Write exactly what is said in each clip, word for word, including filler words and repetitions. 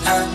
un.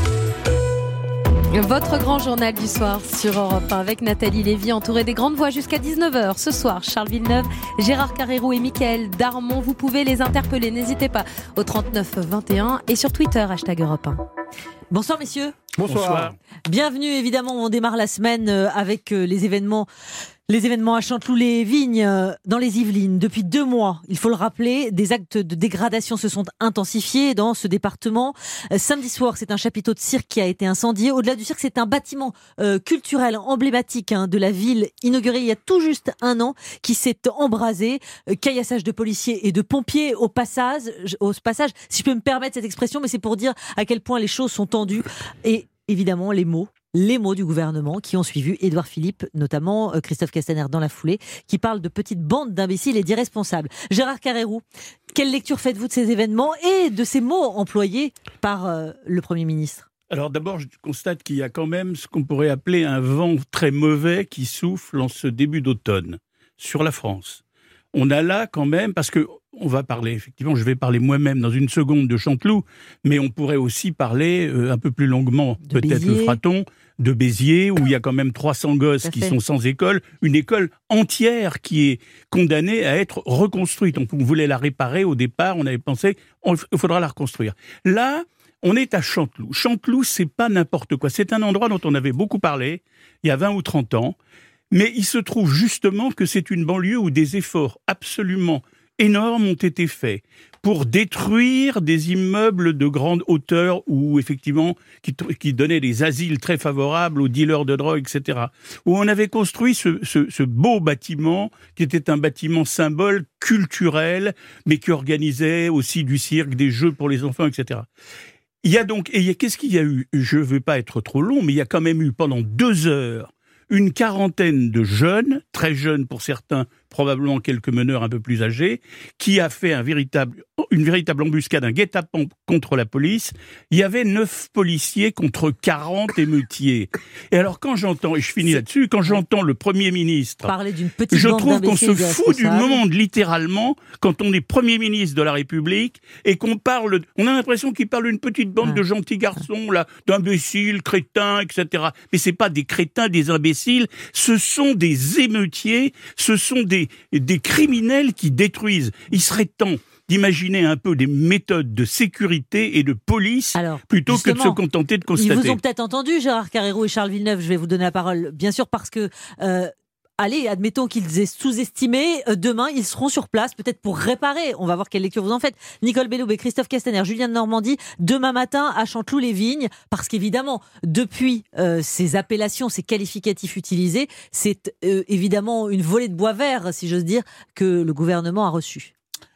Votre grand journal du soir sur Europe un avec Nathalie Lévy, entourée des grandes voix jusqu'à dix-neuf heures. Ce soir, Charles Villeneuve, Gérard Carrérou et Mickaël Darmon. Vous pouvez les interpeller, n'hésitez pas, au trente-neuf vingt et un et sur Twitter, hashtag Europe un. Bonsoir messieurs. Bonsoir. Bonsoir. Bienvenue, évidemment, on démarre la semaine avec les événements, les événements à Chanteloup-les-Vignes, dans les Yvelines. Depuis deux mois, il faut le rappeler, des actes de dégradation se sont intensifiés dans ce département. Samedi soir, c'est un chapiteau de cirque qui a été incendié. Au-delà du cirque, c'est un bâtiment euh, culturel emblématique hein, de la ville, inauguré il y a tout juste un an, qui s'est embrasé. Euh, caillassage de policiers et de pompiers au passage, au passage, si je peux me permettre cette expression, mais c'est pour dire à quel point les choses sont tendues. Et évidemment, les mots. Les mots du gouvernement qui ont suivi Édouard Philippe, notamment euh, Christophe Castaner dans la foulée, qui parle de petites bandes d'imbéciles et d'irresponsables. Gérard Carrérou, quelle lecture faites-vous de ces événements et de ces mots employés par euh, le Premier ministre ? Alors d'abord, je constate qu'il y a quand même ce qu'on pourrait appeler un vent très mauvais qui souffle en ce début d'automne sur la France. On a là quand même, parce que on va parler, effectivement, je vais parler moi-même dans une seconde de Chanteloup, mais on pourrait aussi parler euh, un peu plus longuement, de peut-être Béziers. le fera-t-on, de Béziers, où il y a quand même trois cents gosses qui sont sans école, une école entière qui est condamnée à être reconstruite. On voulait la réparer au départ, on avait pensé, il faudra la reconstruire. Là, on est à Chanteloup. Chanteloup, c'est pas n'importe quoi. C'est un endroit dont on avait beaucoup parlé, il y a vingt ou trente ans, mais il se trouve justement que c'est une banlieue où des efforts absolument énormes ont été faits pour détruire des immeubles de grande hauteur où, effectivement, qui, qui donnaient des asiles très favorables aux dealers de drogue, et cetera. Où on avait construit ce, ce, ce beau bâtiment qui était un bâtiment symbole culturel, mais qui organisait aussi du cirque, des jeux pour les enfants, et cetera. Il y a donc, et qu'est-ce qu'il y a eu ? Je ne veux pas être trop long, mais il y a quand même eu pendant deux heures une quarantaine de jeunes, très jeunes pour certains, probablement quelques meneurs un peu plus âgés, qui a fait un véritable, une véritable embuscade, un guet-apens contre la police. Il y avait neuf policiers contre quarante émeutiers. Et alors quand j'entends, et je finis là-dessus, quand j'entends le Premier ministre parler d'une petite je bande trouve qu'on se d'imbéciles fout du irresponsables. monde, littéralement, quand on est Premier ministre de la République et qu'on parle, on a l'impression qu'il parle d'une petite bande Ouais. de gentils garçons, là, d'imbéciles, crétins, et cetera. Mais c'est pas des crétins, des imbéciles, ce sont des émeutiers, ce sont des, des criminels qui détruisent. Il serait temps d'imaginer un peu des méthodes de sécurité et de police Alors, plutôt que de se justement, contenter de Ils constater. vous ont peut-être entendu, Gérard Carrérou et Charles Villeneuve, je vais vous donner la parole, bien sûr, parce que, euh, allez, admettons qu'ils aient sous-estimé, euh, demain, ils seront sur place, peut-être pour réparer. On va voir quelle lecture vous en faites. Nicole Belloub et Christophe Castaner, Julien de Normandie, demain matin à Chanteloup-les-Vignes, parce qu'évidemment, depuis euh, ces appellations, ces qualificatifs utilisés, c'est euh, évidemment une volée de bois vert, si j'ose dire, que le gouvernement a reçue.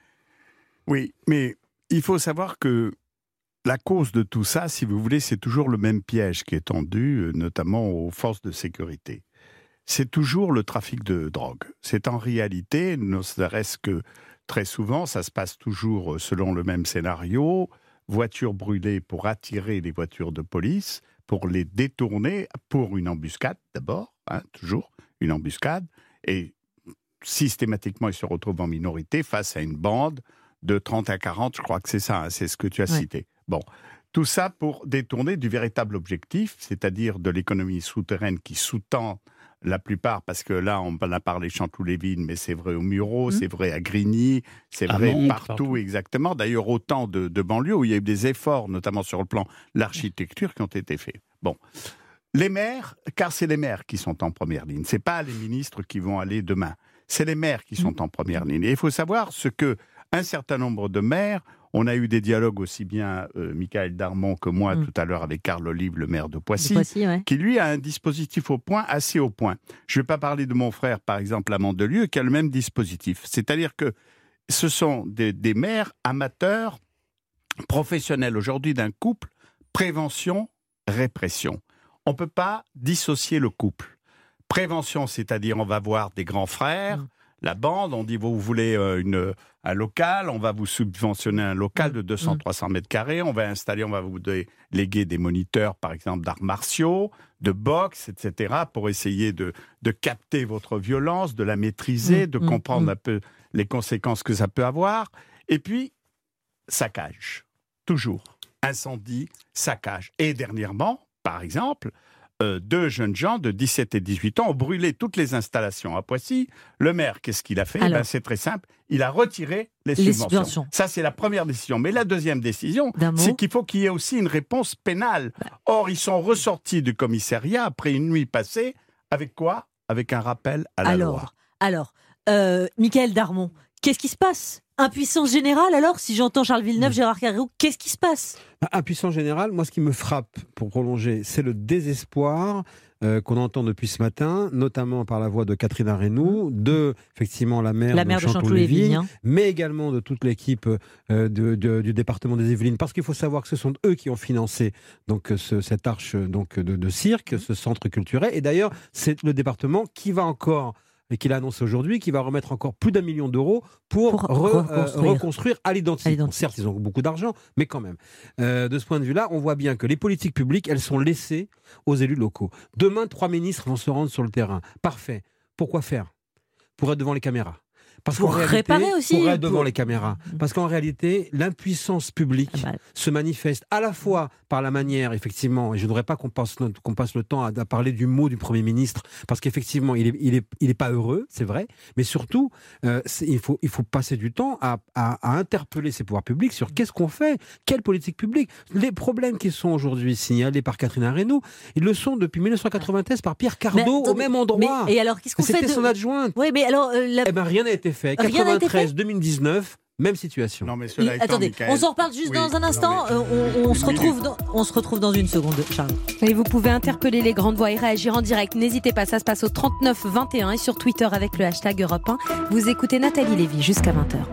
Oui, mais il faut savoir que la cause de tout ça, si vous voulez, c'est toujours le même piège qui est tendu, notamment aux forces de sécurité. C'est toujours le trafic de drogue. C'est en réalité, ne serait-ce que très souvent, ça se passe toujours selon le même scénario, voitures brûlées pour attirer les voitures de police, pour les détourner, pour une embuscade d'abord, hein, toujours une embuscade, et systématiquement, ils se retrouvent en minorité face à une bande de trente à quarante, je crois que c'est ça, hein, c'est ce que tu as Ouais. cité. Bon, tout ça pour détourner du véritable objectif, c'est-à-dire de l'économie souterraine qui sous-tend la plupart, parce que là, on a parlé Chanteloup-les-Vignes, mais c'est vrai au Mureau, mmh. c'est vrai à Grigny, c'est à vrai Mantes, partout, partout, exactement. D'ailleurs, autant de, de banlieues où il y a eu des efforts, notamment sur le plan de l'architecture, qui ont été faits. Bon. Les maires, car c'est les maires qui sont en première ligne, c'est pas les ministres qui vont aller demain, c'est les maires qui sont mmh. en première ligne. Et il faut savoir ce que un certain nombre de maires, on a eu des dialogues aussi bien euh, Mickaël Darmon que moi mmh. tout à l'heure avec Carl Olive, le maire de Poissy, de Poissy ouais. qui lui a un dispositif au point, assez au point. Je ne vais pas parler de mon frère, par exemple, à Mandelieu, qui a le même dispositif. C'est-à-dire que ce sont des, des maires amateurs, professionnels aujourd'hui d'un couple, prévention, répression. On ne peut pas dissocier le couple. Prévention, c'est-à-dire on va voir des grands frères, mmh. la bande, on dit vous voulez une, un local, on va vous subventionner un local de deux cents à trois cents mètres carrés, on va installer, on va vous léguer des moniteurs, par exemple, d'arts martiaux, de boxe, et cetera, pour essayer de, de capter votre violence, de la maîtriser, mmh, de mmh, comprendre mmh. un peu les conséquences que ça peut avoir. Et puis, saccage, toujours. incendie, saccage. Et dernièrement, par exemple, euh, deux jeunes gens de dix-sept et dix-huit ans ont brûlé toutes les installations à Poissy. Le maire, qu'est-ce qu'il a fait ? Ben, c'est très simple, il a retiré les, les subventions. subventions. Ça, c'est la première décision. Mais la deuxième décision, c'est qu'il faut qu'il y ait aussi une réponse pénale. Or, ils sont ressortis du commissariat après une nuit passée, avec quoi ? Avec un rappel à la alors, loi. Alors, euh, Michaël Darmon, qu'est-ce qui se passe ? Impuissance générale alors, si j'entends Charles Villeneuve, mmh. Gérard Carrérou, qu'est-ce qui se passe ? Impuissance générale, moi ce qui me frappe, pour prolonger, c'est le désespoir euh, qu'on entend depuis ce matin, notamment par la voix de Catherine Arenou, de effectivement la maire, la de, maire de Chanteloup-les-Vignes, hein. mais également de toute l'équipe euh, de, de, du département des Yvelines, parce qu'il faut savoir que ce sont eux qui ont financé donc, ce, cette arche donc, de, de cirque, ce centre culturel, et d'ailleurs c'est le département qui va encore... et qu'il annonce aujourd'hui, qu'il va remettre encore plus d'un million d'euros pour, pour re, reconstruire. Euh, reconstruire à l'identique. Bon, certes, ils ont beaucoup d'argent, mais quand même. Euh, de ce point de vue-là, on voit bien que les politiques publiques, elles sont laissées aux élus locaux. Demain, trois ministres vont se rendre sur le terrain. Parfait. Pourquoi faire ? Pour être devant les caméras. Parce pour réalité, réparer aussi. Pour être devant pour... les caméras. Parce qu'en réalité, l'impuissance publique ah bah. se manifeste à la fois par la manière, effectivement, et je ne voudrais pas qu'on passe, qu'on passe le temps à, à parler du mot du Premier ministre, parce qu'effectivement, il n'est il est, il est pas heureux, c'est vrai, mais surtout, euh, il, faut, il faut passer du temps à, à, à interpeller ces pouvoirs publics sur qu'est-ce qu'on fait, quelle politique publique. Les problèmes qui sont aujourd'hui signalés par Catherine Arenou, ils le sont depuis dix-neuf cent quatre-vingt-treize par Pierre Cardot, mais, au même endroit. Mais, et alors, qu'est-ce qu'on fait C'était de... son adjointe. Oui, mais alors... Euh, la... Eh bien, rien n'a été fait. quatre-vingt-treize deux mille dix-neuf, même situation. Non, mais cela étant, attendez, Michael... on s'en reparle juste oui, dans un instant. Non, mais... on, on, se retrouve dans, on se retrouve dans une seconde, Charles. Et vous pouvez interpeller les grandes voix et réagir en direct. N'hésitez pas, ça se passe au trente-neuf vingt et un et sur Twitter avec le hashtag Europe un. Vous écoutez Nathalie Lévy jusqu'à vingt heures.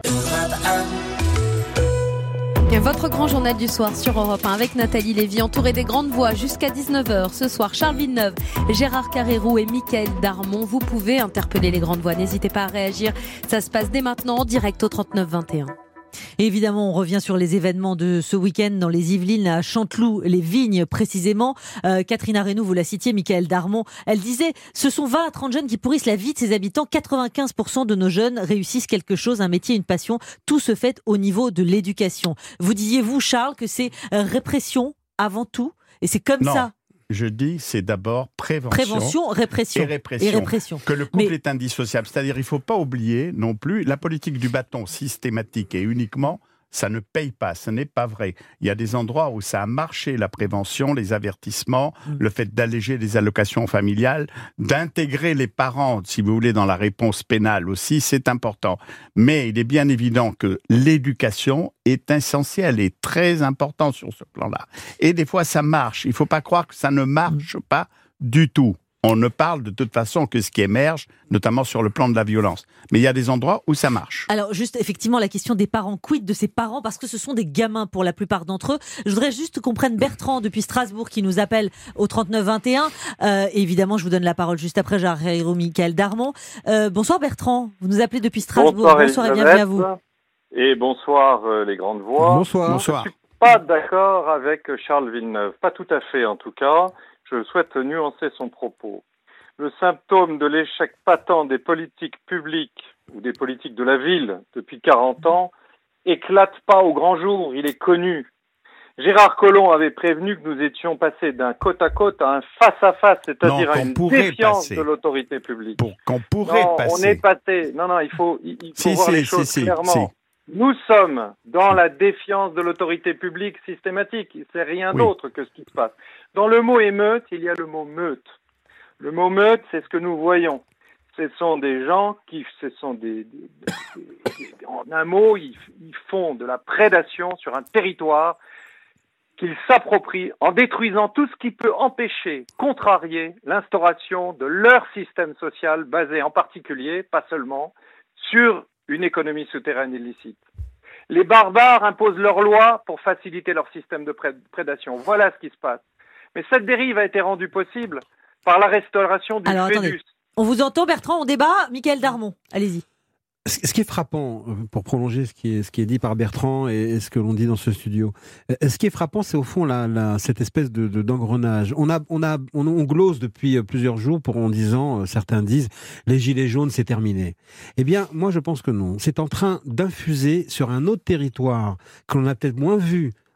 Votre grand journal du soir sur Europe un avec Nathalie Lévy, entourée des grandes voix jusqu'à dix-neuf heures. Ce soir, Charles Villeneuve, Gérard Carrérou et Michaël Darmon. Vous pouvez interpeller les grandes voix. N'hésitez pas à réagir. Ça se passe dès maintenant en direct au trente-neuf vingt et un. Et évidemment, on revient sur les événements de ce week-end dans les Yvelines, à Chanteloup-les-Vignes précisément. Euh, Catherine Arenou, vous la citiez, Michaël Darmon, elle disait « Ce sont vingt à trente jeunes qui pourrissent la vie de ses habitants. quatre-vingt-quinze pour cent de nos jeunes réussissent quelque chose, un métier, une passion. Tout se fait au niveau de l'éducation. » Vous disiez, vous, Charles, que c'est répression avant tout, et c'est comme non. ça. Je dis, c'est d'abord prévention, prévention répression, et, répression, et répression. Que le couple Mais... est indissociable. C'est-à-dire, il ne faut pas oublier non plus la politique du bâton systématique et uniquement. Ça ne paye pas, ce n'est pas vrai. Il y a des endroits où ça a marché, la prévention, les avertissements, mmh. le fait d'alléger les allocations familiales, d'intégrer les parents, si vous voulez, dans la réponse pénale aussi, c'est important. Mais il est bien évident que l'éducation est essentielle et très importante sur ce plan-là. Et des fois, ça marche. Il ne faut pas croire que ça ne marche mmh. pas du tout. On ne parle de toute façon que ce qui émerge, notamment sur le plan de la violence. Mais il y a des endroits où ça marche. Alors juste, effectivement, la question des parents, quid de ces parents, parce que ce sont des gamins pour la plupart d'entre eux. Je voudrais juste qu'on prenne Bertrand depuis Strasbourg qui nous appelle au trente-neuf vingt et un. Euh, évidemment, je vous donne la parole juste après Gérard Carrérou, Michaël Darmon. Euh, bonsoir Bertrand, vous nous appelez depuis Strasbourg. Bonsoir, bonsoir et bienvenue à vous. Et bonsoir euh, les grandes voix. Bonsoir. bonsoir. Je ne suis pas d'accord avec Charles Villeneuve, pas tout à fait en tout cas. Je souhaite nuancer son propos. Le symptôme de l'échec patent des politiques publiques ou des politiques de la ville depuis quarante ans éclate pas au grand jour, il est connu. Gérard Collomb avait prévenu que nous étions passés d'un côte à côte à un face à face, c'est-à-dire non, à une défiance passer. de l'autorité publique. Pour, qu'on pourrait non, passer. On est passé. Non, non, il faut, il, il faut si, voir si, les choses si, clairement. Si. Nous sommes dans la défiance de l'autorité publique systématique. C'est rien oui. d'autre que ce qui se passe. Dans le mot émeute, il y a le mot meute. Le mot meute, c'est ce que nous voyons. Ce sont des gens qui, ce sont des, des, des, des en un mot, ils, ils font de la prédation sur un territoire qu'ils s'approprient en détruisant tout ce qui peut empêcher, contrarier l'instauration de leur système social basé en particulier, pas seulement, sur une économie souterraine illicite. Les barbares imposent leurs lois pour faciliter leur système de prédation. Voilà ce qui se passe. Mais cette dérive a été rendue possible par la restauration du Alors, Fédus. Attendez. On vous entend, Bertrand, on débat. Michaël Darmon, allez-y. Ce qui est frappant, pour prolonger ce qui est, ce qui est dit par Bertrand et, et ce que l'on dit dans ce studio, ce qui est frappant, c'est au fond la, la, cette espèce de, de, d'engrenage. On, a, on, a, on, on glose depuis plusieurs jours pour, en disant, certains disent, les gilets jaunes, c'est terminé. Eh bien, moi, je pense que non. C'est en train d'infuser sur un autre territoire que l'on a peut-être moins vu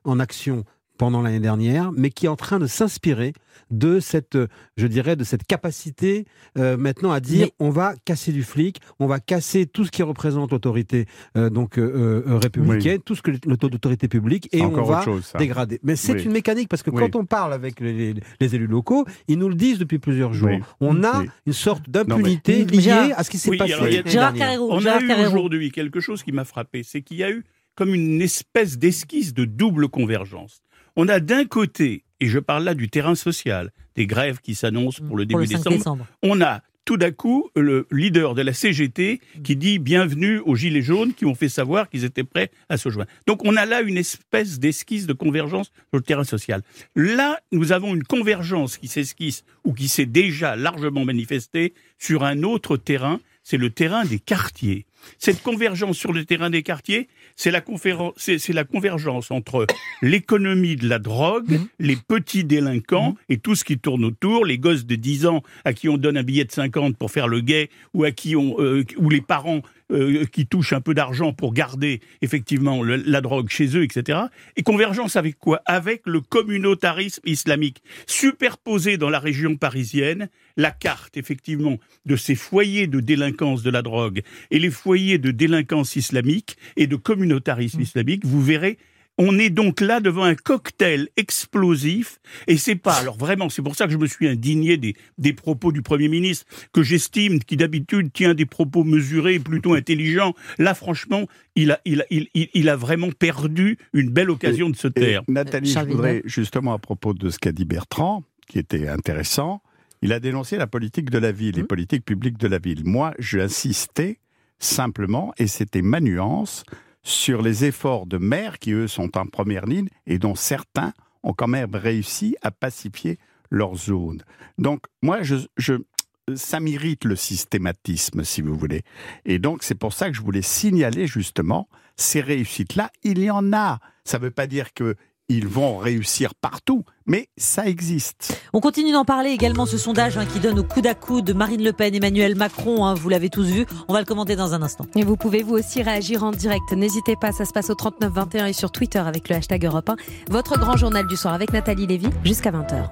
en action pendant l'année dernière, mais qui est en train de s'inspirer de cette, je dirais, de cette capacité euh, maintenant à dire, mais... on va casser du flic, on va casser tout ce qui représente l'autorité euh, donc euh, euh, républicaine, oui. tout ce que l'autorité publique, et on va chose, dégrader. Mais c'est oui. une mécanique, parce que oui. quand on parle avec les, les, les élus locaux, ils nous le disent depuis plusieurs jours. Oui. On a oui. une sorte d'impunité mais... liée Gérard... à ce qui s'est oui, passé. Alors, a... Gérard Carrérou, on Gérard a eu Carrérou. Aujourd'hui quelque chose qui m'a frappé, c'est qu'il y a eu comme une espèce d'esquisse de double convergence. On a d'un côté, et je parle là du terrain social, des grèves qui s'annoncent pour le début pour le décembre, décembre, on a tout d'un coup le leader de la C G T qui dit bienvenue aux Gilets jaunes qui ont fait savoir qu'ils étaient prêts à se joindre. Donc on a là une espèce d'esquisse de convergence sur le terrain social. Là, nous avons une convergence qui s'esquisse ou qui s'est déjà largement manifestée sur un autre terrain, c'est le terrain des quartiers. Cette convergence sur le terrain des quartiers, c'est la, c'est, c'est la convergence entre l'économie de la drogue, mmh. les petits délinquants mmh. et tout ce qui tourne autour, les gosses de dix ans à qui on donne un billet de cinquante pour faire le guet, ou à qui on, euh, ou les parents euh, qui touchent un peu d'argent pour garder effectivement le, la drogue chez eux, et cetera. Et convergence avec quoi ? Avec le communautarisme islamique. Superposé dans la région parisienne, la carte effectivement de ces foyers de délinquance de la drogue et les foyers de délinquance islamique et de communautarisme mmh. islamique, vous verrez, on est donc là devant un cocktail explosif, et c'est pas, alors vraiment, c'est pour ça que je me suis indigné des, des propos du Premier ministre, que j'estime, qui d'habitude tient des propos mesurés, plutôt intelligents. Là, franchement, il a, il a, il, il, il a vraiment perdu une belle occasion et, de se taire. Et Nathalie, Charles je voudrais, justement, à propos de ce qu'a dit Bertrand, qui était intéressant, il a dénoncé la politique de la ville, mmh. les politiques publiques de la ville. Moi, j'ai insisté simplement, et c'était ma nuance, sur les efforts de maires qui, eux, sont en première ligne et dont certains ont quand même réussi à pacifier leur zone. Donc, moi, je, je, ça m'irrite le systématisme, si vous voulez. Et donc, c'est pour ça que je voulais signaler, justement, ces réussites-là. Il y en a. Ça ne veut pas dire que ils vont réussir partout, mais ça existe. On continue d'en parler également, ce sondage hein, qui donne au coude à coude Marine Le Pen, Emmanuel Macron, hein, vous l'avez tous vu, on va le commenter dans un instant. Et vous pouvez vous aussi réagir en direct, n'hésitez pas, ça se passe au trente-neuf vingt et un et sur Twitter avec le hashtag Europe un. Votre grand journal du soir avec Nathalie Lévy jusqu'à vingt heures.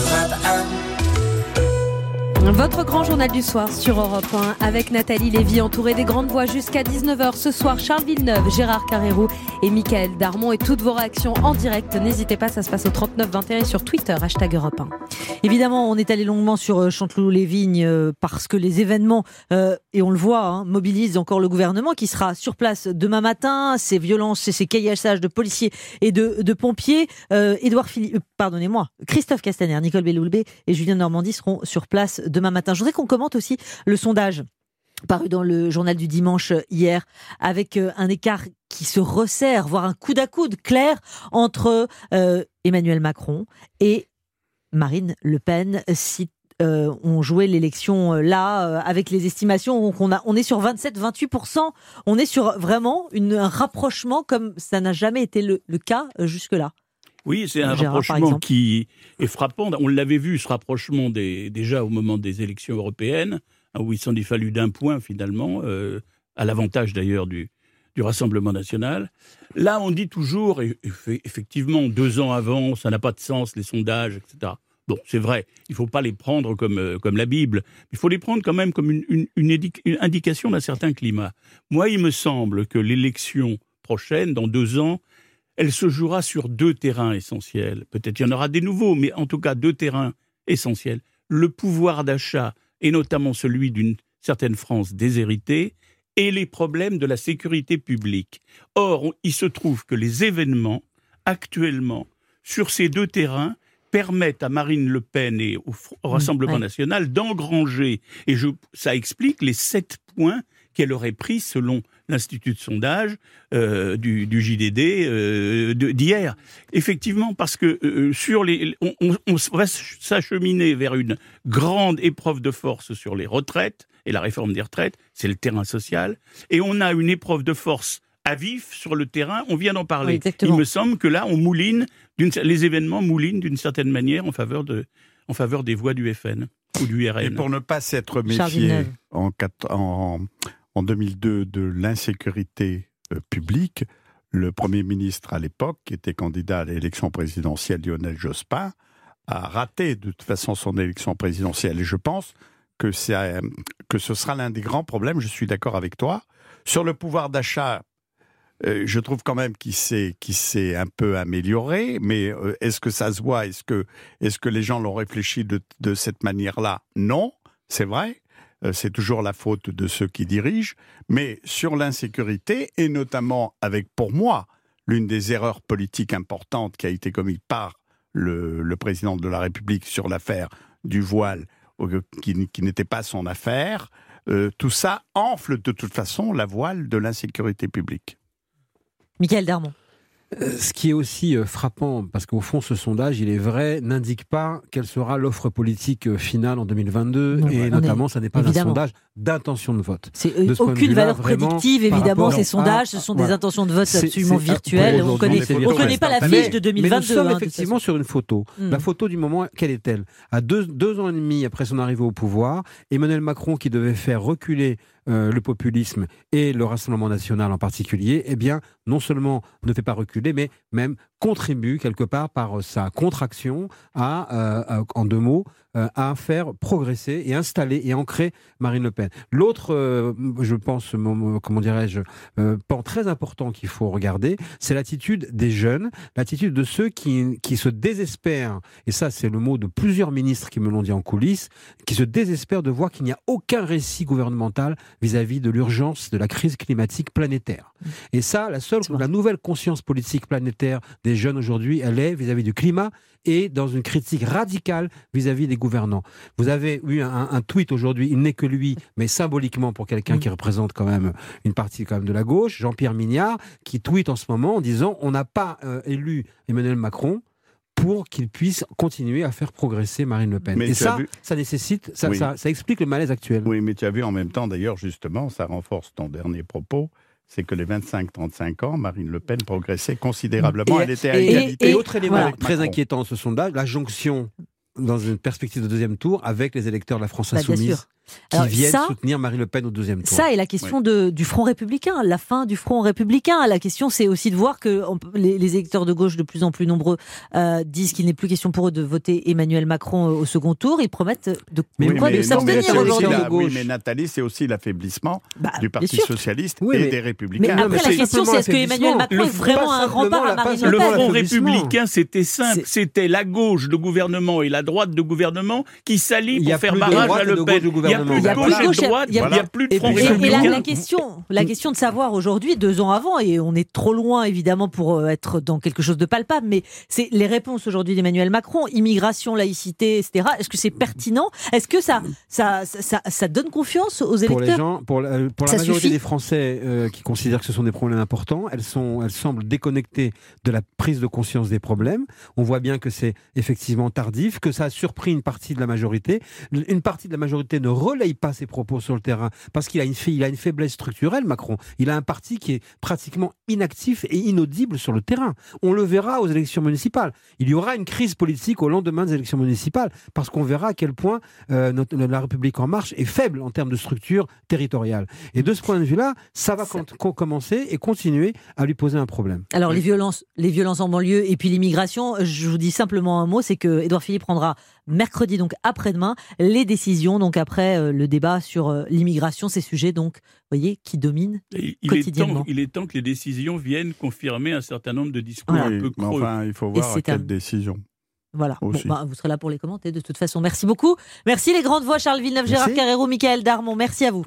Votre grand journal du soir sur Europe un avec Nathalie Lévy, entourée des grandes voix jusqu'à dix-neuf heures. Ce soir, Charles Villeneuve, Gérard Carrérou et Mickaël Darmon, et toutes vos réactions en direct. N'hésitez pas, ça se passe au trente-neuf vingt et un et sur Twitter, hashtag Europe un. Évidemment, on est allé longuement sur Chanteloup-les-Vignes euh, parce que les événements, euh, et on le voit, hein, mobilisent encore le gouvernement qui sera sur place demain matin. Ces violences et ces caillassages de policiers et de, de pompiers. Euh, Édouard Philippe, euh, pardonnez-moi, Christophe Castaner, Nicole Belloubet et Julien Normandie seront sur place demain matin. Je voudrais qu'on commente aussi le sondage paru dans le journal du dimanche hier, avec un écart qui se resserre, voire un coude à coude clair entre euh, Emmanuel Macron et Marine Le Pen, si euh, on jouait l'élection euh, là, euh, avec les estimations, donc on, a, on est sur vingt-sept à vingt-huit pour cent, on est sur vraiment une, un rapprochement comme ça n'a jamais été le, le cas euh, jusque-là. Oui, c'est un Gérard, rapprochement qui est frappant. On l'avait vu, ce rapprochement des, déjà au moment des élections européennes, où il s'en est fallu d'un point finalement, euh, à l'avantage d'ailleurs du, du Rassemblement national. Là, on dit toujours, et, et, effectivement, deux ans avant, ça n'a pas de sens, les sondages, et cetera. Bon, c'est vrai, il ne faut pas les prendre comme, euh, comme la Bible, il faut les prendre quand même comme une, une, une, édi- une indication d'un certain climat. Moi, il me semble que l'élection prochaine, dans deux ans, elle se jouera sur deux terrains essentiels. Peut-être il y en aura des nouveaux, mais en tout cas deux terrains essentiels. Le pouvoir d'achat, et notamment celui d'une certaine France déshéritée, et les problèmes de la sécurité publique. Or, on, il se trouve que les événements, actuellement, sur ces deux terrains, permettent à Marine Le Pen et au, au Rassemblement mmh, ouais. national d'engranger, et je, ça explique les sept points qu'elle aurait pris selon l'Institut de sondage euh, du, du J D D euh, de, d'hier. Effectivement, parce que euh, sur les, on, on, on va s'acheminer vers une grande épreuve de force sur les retraites et la réforme des retraites, c'est le terrain social, et on a une épreuve de force à vif sur le terrain, on vient d'en parler. Oui, il me semble que là, on mouline, d'une, les événements moulinent d'une certaine manière en faveur, de, en faveur des voix du F N ou du R N. Et pour ne pas s'être méfié en, en, en deux mille deux de l'insécurité euh, publique, le Premier ministre à l'époque, qui était candidat à l'élection présidentielle, Lionel Jospin, a raté de toute façon son élection présidentielle. Et je pense que, c'est, que ce sera l'un des grands problèmes, je suis d'accord avec toi. Sur le pouvoir d'achat, euh, je trouve quand même qu'il s'est, qu'il s'est un peu amélioré, mais euh, est-ce que ça se voit ? Est-ce que, est-ce que les gens l'ont réfléchi de, de cette manière-là ? Non, c'est vrai. Euh, c'est toujours la faute de ceux qui dirigent. Mais sur l'insécurité, et notamment avec, pour moi, l'une des erreurs politiques importantes qui a été commise par le, le président de la République sur l'affaire du voile, qui, qui n'était pas son affaire, euh, tout ça enfle de toute façon la voile de l'insécurité publique. Mickaël Darmon. Euh, ce qui est aussi euh, frappant, parce qu'au fond, ce sondage, il est vrai, n'indique pas quelle sera l'offre politique euh, finale en deux mille vingt-deux, non, et notamment, ça n'est pas évidemment un sondage d'intention de vote. C'est euh, aucune valeur prédictive, évidemment, ces sondages, ce sont voilà. des intentions de vote c'est, absolument c'est, virtuelles. On ne connaît, on connaît pas la fiche de deux mille vingt-deux. Mais nous sommes hein, effectivement sur une photo. Mmh. La photo du moment, quelle est-elle ? À deux, deux ans et demi après son arrivée au pouvoir, Emmanuel Macron, qui devait faire reculer Euh, le populisme et le Rassemblement national en particulier, eh bien, non seulement ne fait pas reculer, mais même contribue quelque part par sa contraction à, euh, en deux mots, euh, à faire progresser et installer et ancrer Marine Le Pen. L'autre, euh, je pense, comment dirais-je, euh, pan très important qu'il faut regarder, c'est l'attitude des jeunes, l'attitude de ceux qui, qui se désespèrent, et ça c'est le mot de plusieurs ministres qui me l'ont dit en coulisses, qui se désespèrent de voir qu'il n'y a aucun récit gouvernemental vis-à-vis de l'urgence de la crise climatique planétaire. Et ça, la seule, la nouvelle conscience politique planétaire des jeunes aujourd'hui, elle est vis-à-vis du climat et dans une critique radicale vis-à-vis des gouvernants. Vous avez eu un, un tweet aujourd'hui, il n'est que lui, mais symboliquement pour quelqu'un mmh. qui représente quand même une partie quand même de la gauche, Jean-Pierre Mignard, qui tweet en ce moment en disant « On n'a pas euh, élu Emmanuel Macron » pour qu'il puisse continuer à faire progresser Marine Le Pen. Mais et ça, vu... ça nécessite, ça, oui. ça, ça explique le malaise actuel. Oui, mais tu as vu en même temps, d'ailleurs, justement, ça renforce ton dernier propos, c'est que les vingt-cinq trente-cinq ans, Marine Le Pen progressait considérablement, et, elle était à et, égalité. Et, et autre élément voilà. très inquiétant de ce sondage, la jonction dans une perspective de deuxième tour avec les électeurs de la France bah, Insoumise. Qui Alors, viennent ça, soutenir Marine Le Pen au deuxième tour. Ça est la question oui. de, du Front républicain, la fin du Front républicain. La question, c'est aussi de voir que on, les, les électeurs de gauche de plus en plus nombreux euh, disent qu'il n'est plus question pour eux de voter Emmanuel Macron au second tour. Ils promettent de, oui, quoi, mais, de s'abstenir aujourd'hui. La, oui, mais Nathalie, c'est aussi l'affaiblissement bah, du Parti socialiste oui, mais, et des Républicains. Mais après, mais la question, c'est est-ce que Emmanuel Macron est vraiment un rempart à Marine Le Pen ? Le Front républicain, c'était simple. C'était la gauche de gouvernement et la droite de gouvernement qui s'allient pour faire barrage à Le Pen. Il n'y a plus de gauche et droite, il n'y a, a plus de Front républicain. Et la, la, question, la question de savoir aujourd'hui, deux ans avant, et on est trop loin évidemment pour être dans quelque chose de palpable, mais c'est les réponses aujourd'hui d'Emmanuel Macron, immigration, laïcité, et cetera. Est-ce que c'est pertinent ? Est-ce que ça, ça, ça, ça, ça donne confiance aux électeurs ? Pour les gens, pour la, pour la majorité suffit des Français euh, qui considèrent que ce sont des problèmes importants, elles, sont, elles semblent déconnectées de la prise de conscience des problèmes. On voit bien que c'est effectivement tardif, que ça a surpris une partie de la majorité. Une partie de la majorité ne relaye pas ses propos sur le terrain, parce qu'il a une, il a une faiblesse structurelle, Macron. Il a un parti qui est pratiquement inactif et inaudible sur le terrain. On le verra aux élections municipales. Il y aura une crise politique au lendemain des élections municipales, parce qu'on verra à quel point euh, notre, la République En Marche est faible en termes de structure territoriale. Et de ce point de vue-là, ça va ça... con- commencer et continuer à lui poser un problème. Alors, les violences, les violences en banlieue et puis l'immigration, je vous dis simplement un mot, c'est que Édouard Philippe prendra mercredi, donc après-demain, les décisions, donc après euh, le débat sur euh, l'immigration, ces sujets, donc, vous voyez, qui dominent il quotidiennement. Est temps, il est temps que les décisions viennent confirmer un certain nombre de discours oui, un peu creux. Enfin, il faut voir à quelle un... décision. Voilà, bon, bah, vous serez là pour les commenter de toute façon. Merci beaucoup. Merci les grandes voix, Charles Villeneuve, Gérard Carrero, Mickaël Darmon. Merci à vous.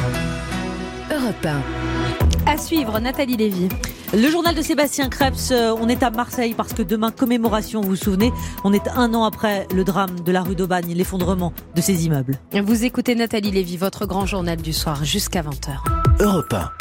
Europe un. À suivre, Nathalie Lévy. Le journal de Sébastien Krebs, on est à Marseille parce que demain, commémoration, vous vous souvenez, on est un an après le drame de la rue d'Aubagne, l'effondrement de ces immeubles. Vous écoutez Nathalie Lévy, votre grand journal du soir jusqu'à vingt heures. Europe un.